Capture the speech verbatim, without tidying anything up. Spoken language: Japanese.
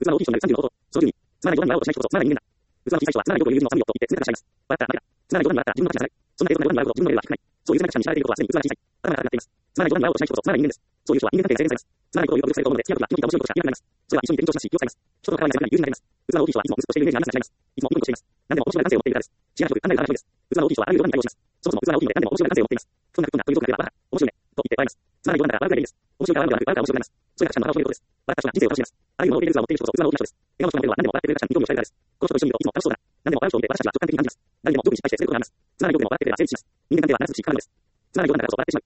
器の大きい人になるさんじゅうのこと。そのじゅうに、つまらないような輪をしない人こそ、つまらない人間だ。器の小さい人は、つまらないよという意味の賛美をと言って、自らしゃいます。笑った、涙。つまらないような輪があったら、自分の価値が下がる。そんなような輪があること、自分のレベルは低くない。そういう狭い価値観に知られていることは、すでに器が小さい。頭が高くなっています。つまらないような輪をしない人こそ、つまらない人間です。そういう人は人間関係が制限されます。つまらないことを言うと侮辱されると思うので、付き合うことは、命が面白いことしか言いなくなります。それは一緒にいて緊張しますし、気を使います。人との関わりが友人になります。器の大きい人はいつも息子としているイメージがありますが違います。いつもニコニコしています。何でも面白い感性を持っているからです。違う職、考えが荒い人です。器の大きい人はあらゆることに対応します。そもそも器が大きいので何でも面白い感性を持っています。そんなことなということがあれば、わは、面白いね、と言って笑います。つまらないようなんだから笑うぐらいでいいです。面白いから笑うのではなく、笑うから面白くなります。それが価値観の表れることです。笑った人が人生を楽しみます。あらゆるものを受け入れる器を持っている人こそ器の大きな人です。笑顔の人が持っている人は何でも笑ってくれる価値観に興味を抱いているからです。この人と一緒にいるといつも楽しそうだな。何でも笑う人を見て私たちは直感的に感じます。誰にも笑う人を見て私たちは成立します。人間関係は笑ってくれば成立します。つまらないようなことは笑ってくれば失敗していることがあります。つまらないようなことは笑ってしまうのです。つまらないようなことは笑ってしまう。